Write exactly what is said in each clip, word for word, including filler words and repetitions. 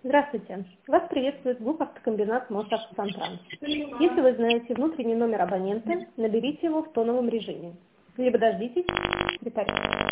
Здравствуйте. Вас приветствует ГУП «Автокомбинат Мосавтотранс». Если вы знаете внутренний номер абонента, наберите его в тоновом режиме. Либо дождитесь секретаря.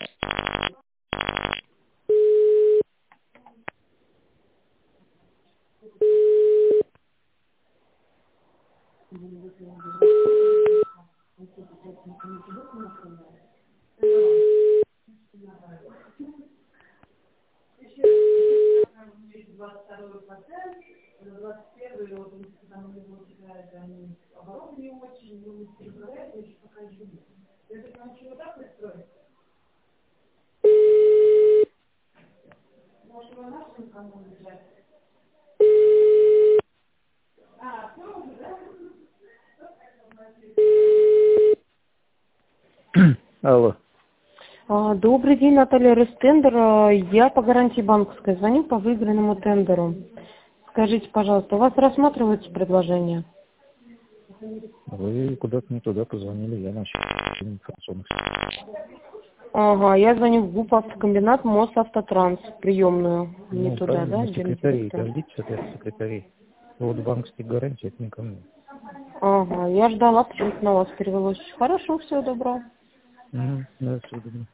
Алло. А, Добрый день, Наталья Рестендер. А, Я по гарантии банковской звоню по выигранному тендеру. Скажите, пожалуйста, у вас рассматриваются предложения? Вы куда-то не туда позвонили, я начал информационных. Ага, я звоню в ГУП «Автокомбинат Мосавтотранс», приемную. Не Ну, туда, да? правильно, секретарей, гендиректор? дождитесь от этих секретарей. Вот банковские гарантии, это не ко мне. Ага, я ждала, почему-то на вас перевелось. Хорошо, всего доброго. Угу, да, все удобно.